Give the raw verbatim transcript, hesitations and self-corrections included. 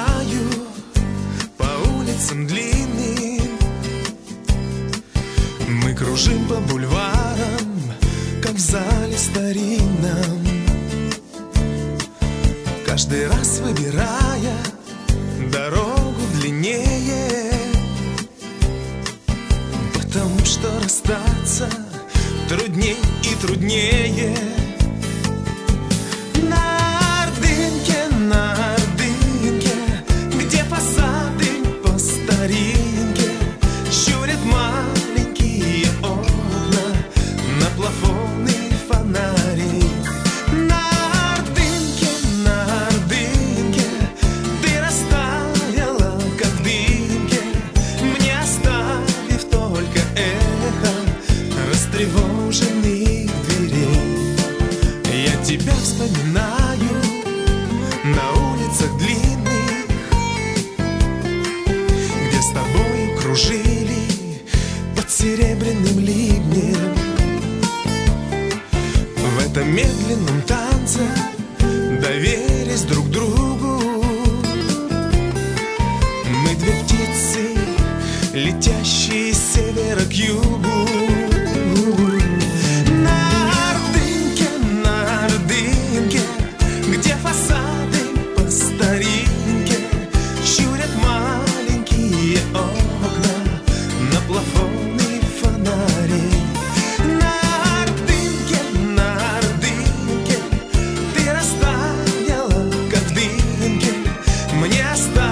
вспоминаю по улицам длинным. Мы кружим по бульварам, как в зале старинном, каждый раз выбирая дорогу длиннее, потому что расстаться трудней и труднее. На Ордынке, на Ордынке, где фасады по старинке щурят маленькие окна на плафоны фонари. На Ордынке, на Ордынке ты растаяла, как в дымке, мне оставив только эхо растревоженных дверей. Я тебя вспоминаю на улицах длинных, где с тобой кружили под серебряным ливнем. В этом медленном танце доверясь друг другу, мы две птицы, летящие с севера к югу. На Ордынке, на Ордынке, где фасады по старинке щурят маленькие окна на плафоны фонарей. На Ордынке, на Ордынке ты растаяла, как в дымке, мне осталось